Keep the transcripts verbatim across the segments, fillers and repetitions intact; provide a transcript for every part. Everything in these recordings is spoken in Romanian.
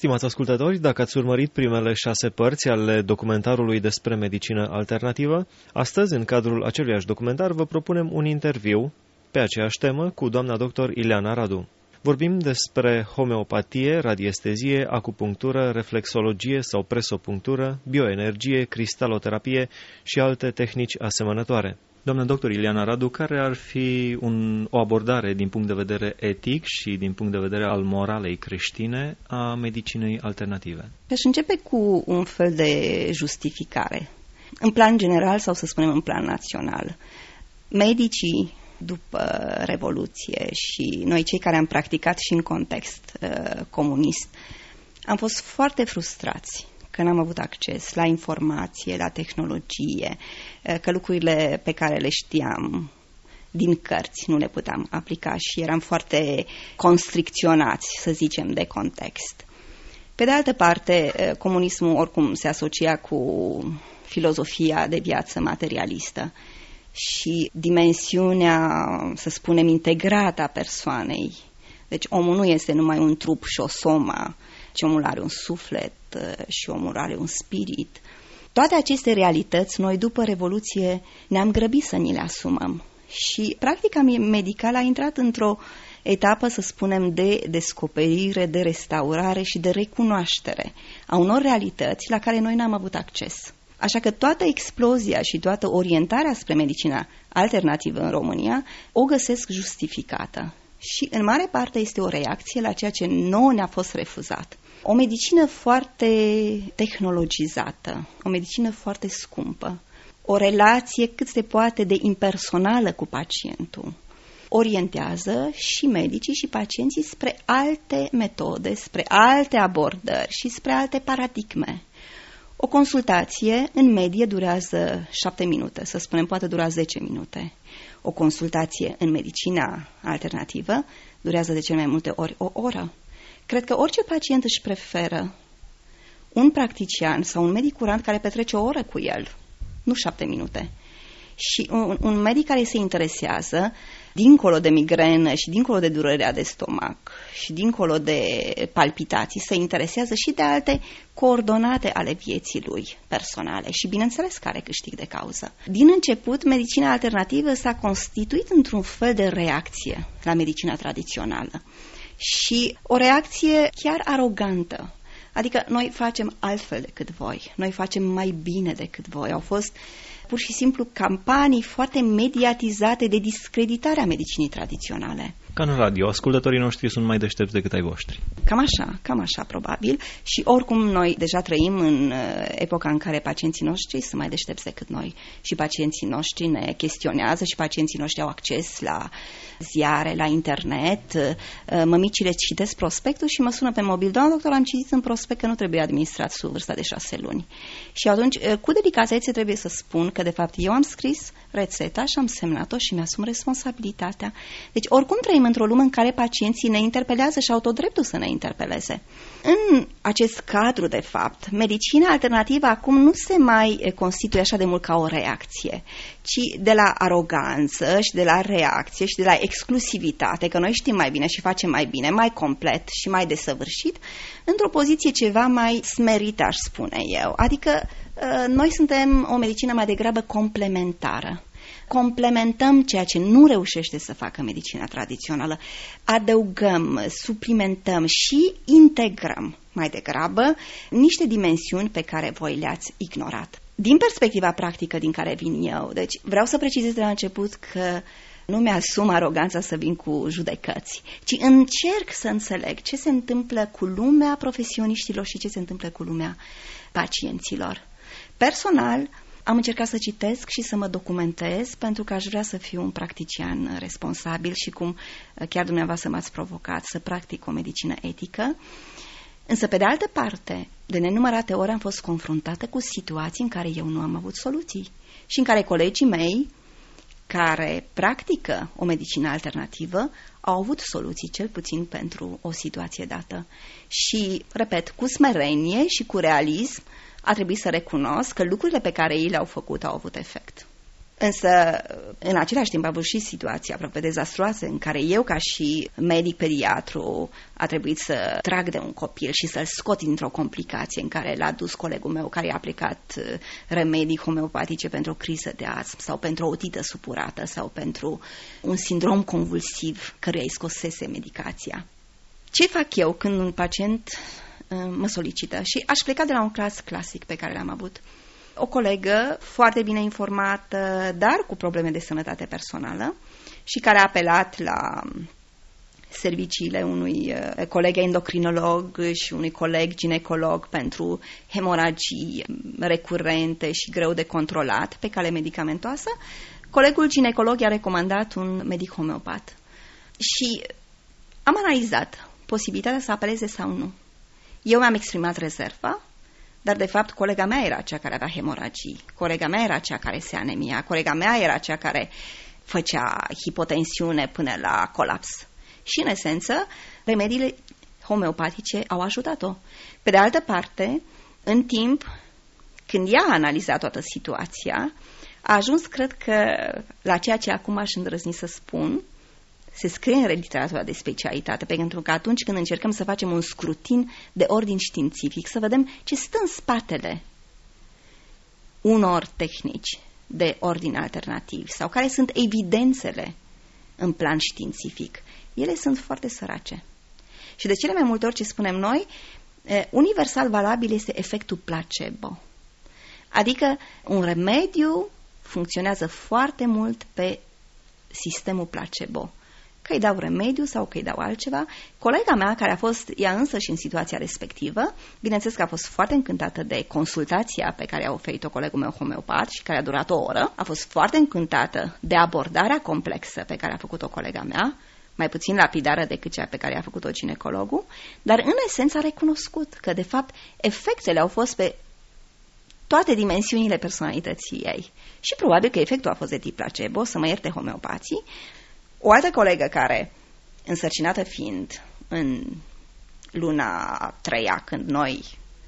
Stimați ascultători, dacă ați urmărit primele șase părți ale documentarului despre medicină alternativă, astăzi, în cadrul aceluiași documentar, vă propunem un interviu pe aceeași temă cu doamna doctor Ileana Radu. Vorbim despre homeopatie, radiestezie, acupunctură, reflexologie sau presopunctură, bioenergie, cristaloterapie și alte tehnici asemănătoare. Doamna doctor Ileana Radu, care ar fi un, o abordare din punct de vedere etic și din punct de vedere al moralei creștine a medicinei alternative? Aș începe cu un fel de justificare. În plan general sau să spunem în plan național, medicii după Revoluție și noi cei care am practicat și în context uh, comunist, am fost foarte frustrați că n-am avut acces la informație, la tehnologie, că lucrurile pe care le știam din cărți nu le puteam aplica și eram foarte constricționați, să zicem, de context. Pe de altă parte, comunismul oricum se asocia cu filozofia de viață materialistă și dimensiunea, să spunem, integrată a persoanei. Deci omul nu este numai un trup și o soma, ci omul are un suflet și omul are un spirit. Toate aceste realități, noi după Revoluție ne-am grăbit să ni le asumăm. Și practica medicală a intrat într-o etapă, să spunem, de descoperire, de restaurare și de recunoaștere a unor realități la care noi n-am avut acces. Așa că toată explozia și toată orientarea spre medicina alternativă în România o găsesc justificată. Și în mare parte este o reacție la ceea ce nouă ne-a fost refuzat. O medicină foarte tehnologizată, o medicină foarte scumpă, o relație cât se poate de impersonală cu pacientul, orientează și medicii și pacienții spre alte metode, spre alte abordări și spre alte paradigme. O consultație în medie durează șapte minute, să spunem, poate dura zece minute. O consultație în medicina alternativă durează de cele mai multe ori o oră. Cred că orice pacient își preferă un practician sau un medic curant care petrece o oră cu el, nu șapte minute. Și un, un medic care se interesează, dincolo de migrenă și dincolo de durerea de stomac și dincolo de palpitații, se interesează și de alte coordonate ale vieții lui personale și, bineînțeles, care câștig de cauză. Din început, medicina alternativă s-a constituit într-un fel de reacție la medicina tradițională și o reacție chiar arogantă. Adică noi facem altfel decât voi, noi facem mai bine decât voi. Au fost pur și simplu campanii foarte mediatizate de discreditare a medicinii tradiționale. Ca în radio, ascultătorii noștri sunt mai deștepți decât ai voștri. Cam așa, cam așa probabil. Și oricum noi deja trăim în epoca în care pacienții noștri sunt mai deștepți decât noi. Și pacienții noștri ne chestionează și pacienții noștri au acces la ziare, la internet. Mămicile citesc prospectul și mă sună pe mobil: doamna doctor, am citit în prospect că nu trebuie administrat sub vârsta de șase luni. Și atunci, cu delicatețe, trebuie să spun că de fapt eu am scris rețeta și am semnat-o și mi-asum responsabilitatea. Deci oricum trăim într-o lume în care pacienții ne interpelează și au tot dreptul să ne interpeleze. În acest cadru, de fapt, medicina alternativă acum nu se mai constituie așa de mult ca o reacție, ci de la aroganță și de la reacție și de la exclusivitate, că noi știm mai bine și facem mai bine, mai complet și mai desăvârșit, într-o poziție ceva mai smerită, aș spune eu. Adică noi suntem o medicină mai degrabă complementară. Complementăm ceea ce nu reușește să facă medicina tradițională, adăugăm, suplimentăm și integrăm mai degrabă niște dimensiuni pe care voi le-ați ignorat. Din perspectiva practică din care vin eu, deci vreau să precizez de la început că nu mi-asum aroganța să vin cu judecăți, ci încerc să înțeleg ce se întâmplă cu lumea profesioniștilor și ce se întâmplă cu lumea pacienților. Personal, am încercat să citesc și să mă documentez pentru că aș vrea să fiu un practician responsabil și, cum chiar dumneavoastră m-ați provocat, să practic o medicină etică. Însă, pe de altă parte, de nenumărate ori am fost confruntată cu situații în care eu nu am avut soluții și în care colegii mei, care practică o medicină alternativă, au avut soluții, cel puțin pentru o situație dată. Și, repet, cu smerenie și cu realism, a trebuit să recunosc că lucrurile pe care ei le-au făcut au avut efect. Însă, în același timp, a avut și situații aproape dezastruoase în care eu, ca și medic pediatru, a trebuit să trag de un copil și să-l scot dintr-o complicație în care l-a dus colegul meu care i-a aplicat remedii homeopatice pentru o criză de astm sau pentru o otită supurată sau pentru un sindrom convulsiv căruia îi scosese medicația. Ce fac eu când un pacient uh, mă solicită? Și aș pleca de la un caz clasic pe care l-am avut. O colegă foarte bine informată, dar cu probleme de sănătate personală și care a apelat la serviciile unui uh, coleg endocrinolog și unui coleg ginecolog pentru hemoragii recurente și greu de controlat pe cale medicamentoasă. Colegul ginecolog i-a recomandat un medic homeopat. Și am analizat posibilitatea să apeleze sau nu. Eu mi-am exprimat rezerva, dar de fapt colega mea era cea care avea hemoragii, colega mea era cea care se anemia, colega mea era cea care făcea hipotensiune până la colaps. Și în esență, remediile homeopatice au ajutat-o. Pe de altă parte, în timp, când ea a analizat toată situația, a ajuns, cred că, la ceea ce acum aș îndrăzni să spun, se scrie în literatura de specialitate, pentru că atunci când încercăm să facem un scrutin de ordin științific, să vedem ce stă în spatele unor tehnici de ordin alternativ sau care sunt evidențele în plan științific, ele sunt foarte sărace. Și de cele mai multe ori ce spunem noi, universal valabil este efectul placebo. Adică un remediu funcționează foarte mult pe sistemul placebo. Că îi dau remediu sau că îi dau altceva. Colega mea, care a fost ea însă și în situația respectivă, bineînțeles că a fost foarte încântată de consultația pe care a oferit-o colegul meu homeopat și care a durat o oră, a fost foarte încântată de abordarea complexă pe care a făcut-o colega mea, mai puțin lapidară decât cea pe care a făcut-o ginecologul, dar în esență a recunoscut că, de fapt, efectele au fost pe toate dimensiunile personalității ei. Și probabil că efectul a fost de tip placebo, să mă ierte homeopații. O altă colegă care, însărcinată fiind în luna a treia, când noi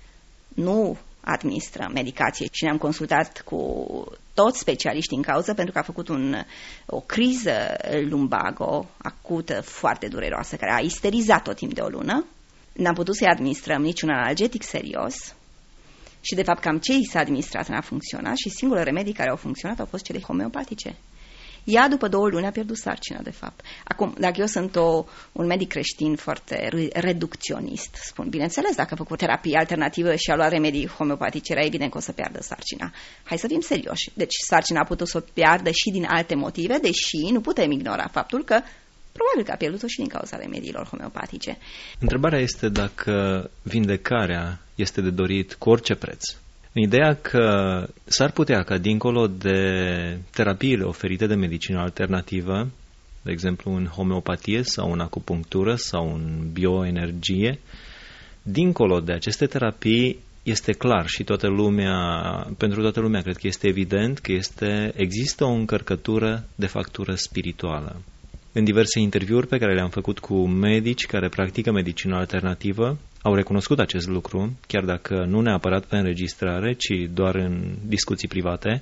nu administrăm medicație și ne-am consultat cu toți specialiștii în cauză, pentru că a făcut un, o criză lumbago acută, foarte dureroasă, care a isterizat tot timp de o lună, n-am putut să-i administrăm niciun analgetic serios și, de fapt, cam ce i s-a administrat n-a funcționat și singurele remedii care au funcționat au fost cele homeopatice. Ea, după două luni, a pierdut sarcina, de fapt. Acum, dacă eu sunt o, un medic creștin foarte reducționist, spun, bineînțeles, dacă a făcut terapie alternativă și a luat remedii homeopatice, era evident că o să piardă sarcina. Hai să fim serioși. Deci, sarcina a putut să o piardă și din alte motive, deși nu putem ignora faptul că probabil că a pierdut-o și din cauza remediilor homeopatice. Întrebarea este dacă vindecarea este de dorit cu orice preț. În ideea că s-ar putea ca dincolo de terapiile oferite de medicină alternativă, de exemplu în homeopatie sau în acupunctură sau în bioenergie, dincolo de aceste terapii este clar și toată lumea, pentru toată lumea cred că este evident că este, există o încărcătură de factură spirituală. În diverse interviuri pe care le-am făcut cu medici care practică medicină alternativă, au recunoscut acest lucru, chiar dacă nu neapărat pe înregistrare, ci doar în discuții private,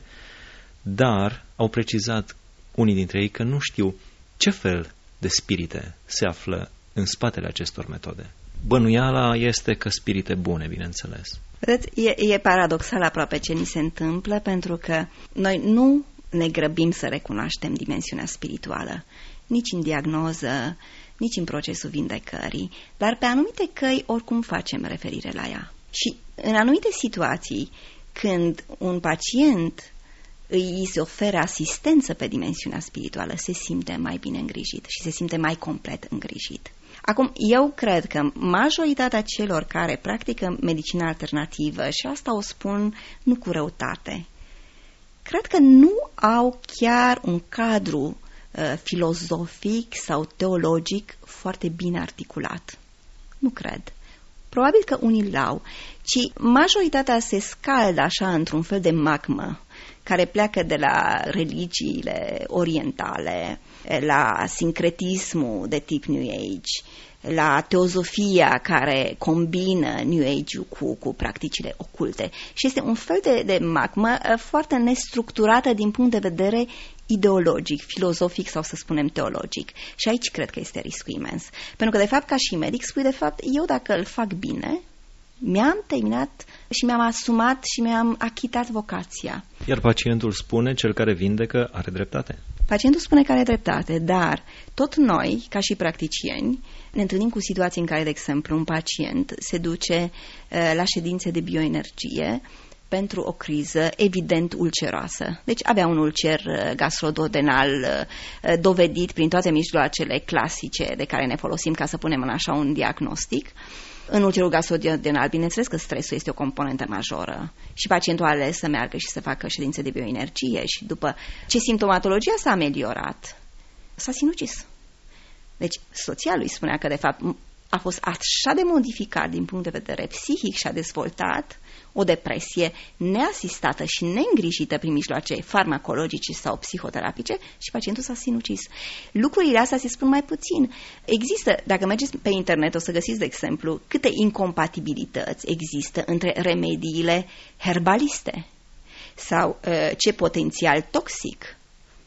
dar au precizat unii dintre ei că nu știu ce fel de spirite se află în spatele acestor metode. Bănuiala este că spirite bune, bineînțeles. Vedeți, e, e paradoxal aproape ce ni se întâmplă, pentru că noi nu ne grăbim să recunoaștem dimensiunea spirituală, nici în diagnoză, nici în procesul vindecării, dar pe anumite căi oricum facem referire la ea. Și în anumite situații, când un pacient îi se oferă asistență pe dimensiunea spirituală, se simte mai bine îngrijit și se simte mai complet îngrijit. Acum, eu cred că majoritatea celor care practică medicina alternativă, și asta o spun nu cu răutate, cred că nu au chiar un cadru filozofic sau teologic foarte bine articulat. Nu cred. Probabil că unii l-au, ci majoritatea se scaldă așa într-un fel de magmă care pleacă de la religiile orientale, la sincretismul de tip New Age, la teozofia care combină New Age-ul cu, cu practicile oculte. Și este un fel de, de magmă foarte nestructurată din punct de vedere ideologic, filozofic sau să spunem teologic. Și aici cred că este riscul imens. Pentru că, de fapt, ca și medic, spui, de fapt, eu dacă îl fac bine, mi-am terminat și mi-am asumat și mi-am achitat vocația. Iar pacientul spune, cel care vindecă are dreptate. Pacientul spune că are dreptate, dar tot noi, ca și practicieni, ne întâlnim cu situații în care, de exemplu, un pacient se duce uh, la ședințe de bioenergie pentru o criză evident ulceroasă. Deci avea un ulcer gastroduodenal uh, dovedit prin toate mijloacele clasice de care ne folosim ca să punem în așa un diagnostic. În ulcerul gastroduodenal, bineînțeles că stresul este o componentă majoră și pacientul a ales să meargă și să facă ședințe de bioenergie și după ce simptomatologia s-a ameliorat, s-a sinucis. Deci soția lui spunea că de fapt a fost așa de modificat din punct de vedere psihic și a dezvoltat o depresie neasistată și neîngrijită prin mijloace farmacologice sau psihoterapice și pacientul s-a sinucis. Lucrurile astea se spun mai puțin. Există, dacă mergeți pe internet o să găsiți, de exemplu, câte incompatibilități există între remediile herbaliste sau uh, ce potențial toxic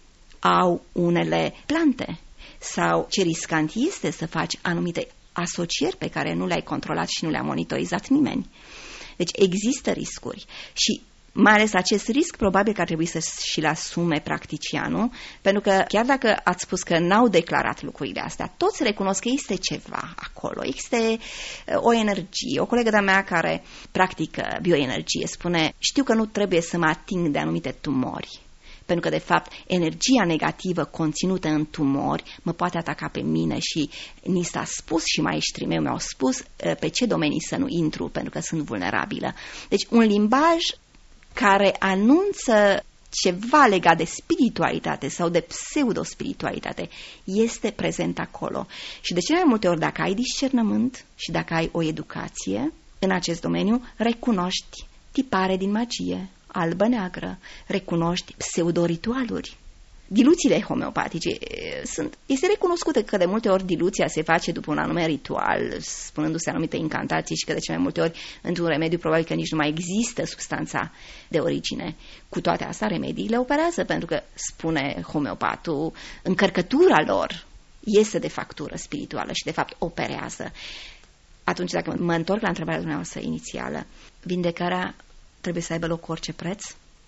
au unele plante sau ce riscant este să faci anumite asocieri pe care nu le-ai controlat și nu le-a monitorizat nimeni. Deci există riscuri și mai ales acest risc probabil că ar trebui să și-l asume practicianul, pentru că chiar dacă ați spus că n-au declarat lucrurile astea, toți recunosc că este ceva acolo, este o energie. O colegă de-a mea care practică bioenergie spune, știu că nu trebuie să mă ating de anumite tumori, pentru că, de fapt, energia negativă conținută în tumori mă poate ataca pe mine și ni s-a spus și maestrii mei mi-au spus pe ce domenii să nu intru, pentru că sunt vulnerabilă. Deci, un limbaj care anunță ceva legat de spiritualitate sau de pseudo-spiritualitate este prezent acolo. Și de cele mai multe ori, dacă ai discernământ și dacă ai o educație în acest domeniu, recunoști tipare din magie, albă-neagră, recunoști pseudoritualuri. Diluțiile homeopatice sunt, este recunoscută că de multe ori diluția se face după un anume ritual, spunându-se anumite incantații și că de cele mai multe ori într-un remediu probabil că nici nu mai există substanța de origine. Cu toate astea, remediile operează, pentru că, spune homeopatul, încărcătura lor este de factură spirituală și de fapt operează. Atunci, dacă mă întorc la întrebarea dumneavoastră inițială, vindecarea trebuie să aibă loc cu orice preț?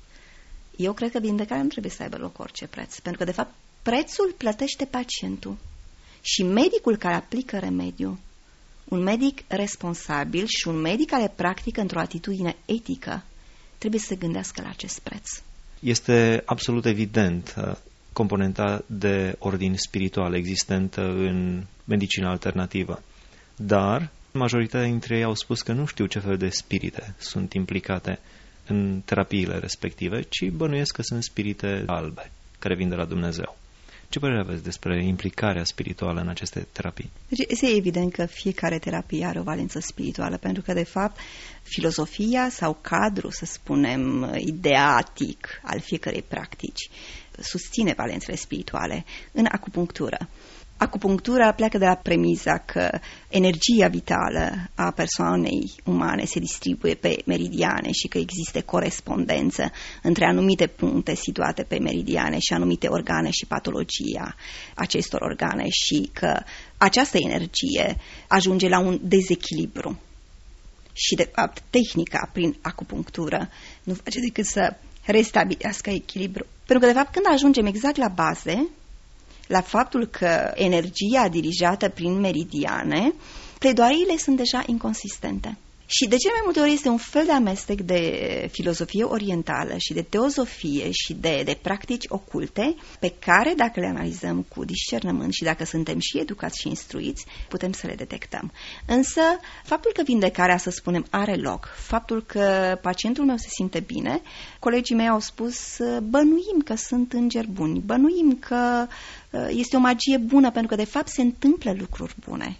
Eu cred că vindecarea nu trebuie să aibă loc cu orice preț, pentru că, de fapt, prețul plătește pacientul și medicul care aplică remediu, un medic responsabil și un medic care practică într-o atitudine etică, trebuie să se gândească la acest preț. Este absolut evident componenta de ordin spiritual existentă în medicina alternativă, dar majoritatea dintre ei au spus că nu știu ce fel de spirite sunt implicate în terapiile respective, ci bănuiesc că sunt spirite albe, care vin de la Dumnezeu. Ce părere aveți despre implicarea spirituală în aceste terapii? Deci este evident că fiecare terapie are o valență spirituală, pentru că, de fapt, filozofia sau cadrul, să spunem, ideatic al fiecărei practici susține valențele spirituale. În acupunctură, acupunctura pleacă de la premiza că energia vitală a persoanei umane se distribuie pe meridiane și că există corespondență între anumite puncte situate pe meridiane și anumite organe și patologia acestor organe și că această energie ajunge la un dezechilibru. Și, de fapt, tehnica prin acupunctură nu face decât să restabilească echilibru. Pentru că, de fapt, când ajungem exact la baze, la faptul că energia dirijată prin meridiane, pledoariile sunt deja inconsistente. Și de cele mai multe ori este un fel de amestec de filozofie orientală și de teozofie și de, de practici oculte, pe care, dacă le analizăm cu discernământ și dacă suntem și educați și instruiți, putem să le detectăm. Însă, faptul că vindecarea, să spunem, are loc, faptul că pacientul meu se simte bine, colegii mei au spus, bănuim că sunt îngeri buni, bănuim că este o magie bună, pentru că, de fapt, se întâmplă lucruri bune.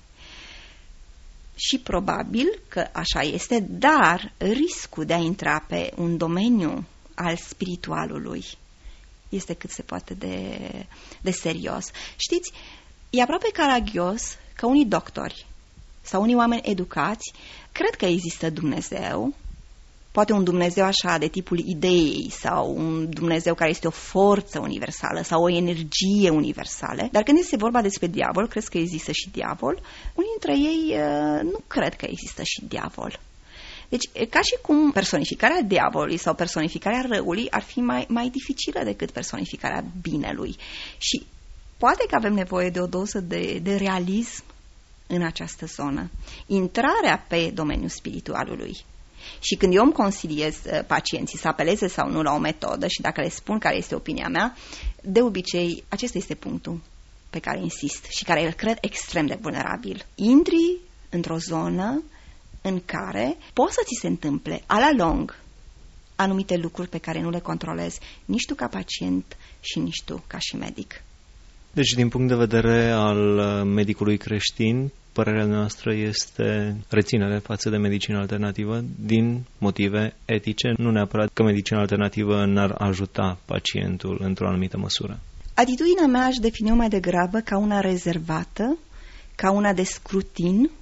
Și probabil că așa este, dar riscul de a intra pe un domeniu al spiritualului este cât se poate de, de serios. Știți, e aproape caragios că unii doctori sau unii oameni educați cred că există Dumnezeu, poate un Dumnezeu așa de tipul ideii sau un Dumnezeu care este o forță universală sau o energie universală, dar când este vorba despre diavol, crezi că există și diavol, unii dintre ei uh, nu cred că există și diavol. Deci, ca și cum personificarea diavolului sau personificarea răului ar fi mai, mai dificilă decât personificarea binelui. Și poate că avem nevoie de o doză de, de realism în această zonă. Intrarea pe domeniul spiritualului. Și când eu îmi consiliez pacienții să apeleze sau nu la o metodă și dacă le spun care este opinia mea, de obicei, acesta este punctul pe care insist și care îl cred extrem de vulnerabil. Intri într-o zonă în care poți să ți se întâmple a la lung anumite lucruri pe care nu le controlezi nici tu ca pacient și nici tu ca și medic. Deci, din punct de vedere al medicului creștin, părerea noastră este reținere față de medicina alternativă din motive etice, nu neapărat că medicina alternativă n-ar ajuta pacientul într-o anumită măsură. Atitudinea mea aș defini-o mai degrabă ca una rezervată, ca una de scrutin,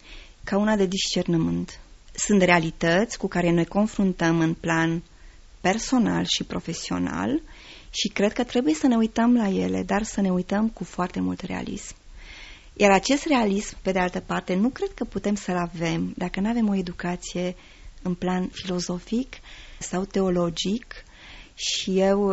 ca una de discernământ. Sunt realități cu care ne confruntăm în plan personal și profesional și cred că trebuie să ne uităm la ele, dar să ne uităm cu foarte mult realism. Iar acest realism, pe de altă parte, nu cred că putem să-l avem dacă nu avem o educație în plan filozofic sau teologic. Și eu,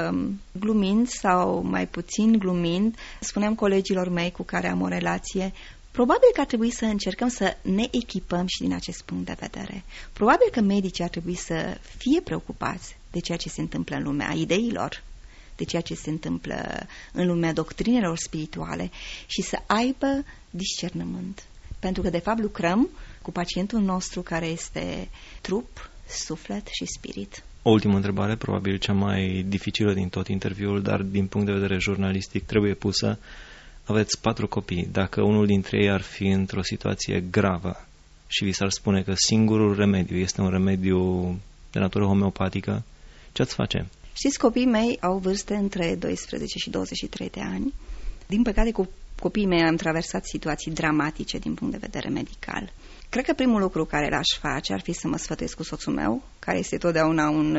glumind sau mai puțin glumind, spuneam colegilor mei cu care am o relație, probabil că ar trebui să încercăm să ne echipăm și din acest punct de vedere. Probabil că medicii ar trebui să fie preocupați de ceea ce se întâmplă în lumea ideilor, de ceea ce se întâmplă în lumea doctrinelor spirituale și să aibă discernământ. Pentru că, de fapt, lucrăm cu pacientul nostru care este trup, suflet și spirit. O ultimă întrebare, probabil cea mai dificilă din tot interviul, dar din punct de vedere jurnalistic trebuie pusă. Aveți patru copii. Dacă unul dintre ei ar fi într-o situație gravă și vi s-ar spune că singurul remediu este un remediu de natură homeopatică, ce ați face? Știți, copiii mei au vârste între doisprezece și douăzeci și trei de ani. Din păcate, cu copiii mei am traversat situații dramatice din punct de vedere medical. Cred că primul lucru care l-aș face ar fi să mă sfătuiesc cu soțul meu, care este totdeauna un,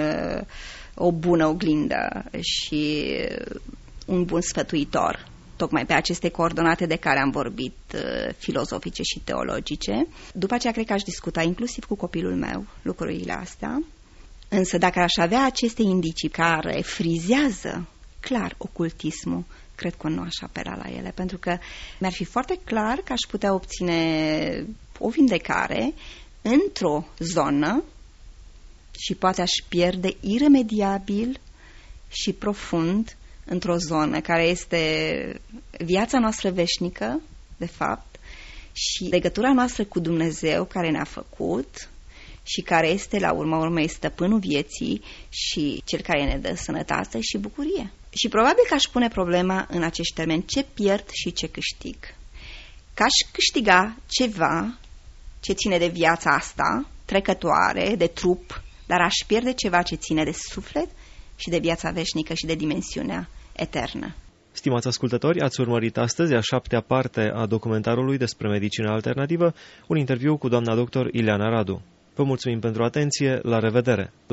o bună oglindă și un bun sfătuitor, tocmai pe aceste coordonate de care am vorbit, filozofice și teologice. După aceea, cred că aș discuta inclusiv cu copilul meu lucrurile astea. Însă dacă aș avea aceste indicii care frizează clar ocultismul, cred că nu aș apela la ele, pentru că mi-ar fi foarte clar că aș putea obține o vindecare într-o zonă și poate aș pierde iremediabil și profund într-o zonă care este viața noastră veșnică, de fapt, și legătura noastră cu Dumnezeu care ne-a făcut și care este, la urma urmei, stăpânul vieții și cel care ne dă sănătate și bucurie. Și probabil că aș pune problema în acești termeni: ce pierd și ce câștig. Că aș câștiga ceva ce ține de viața asta, trecătoare, de trup, dar aș pierde ceva ce ține de suflet și de viața veșnică și de dimensiunea eternă. Stimați ascultători, ați urmărit astăzi a șaptea parte a documentarului despre medicină alternativă, un interviu cu doamna doctor Ileana Radu. Vă mulțumim pentru atenție, la revedere!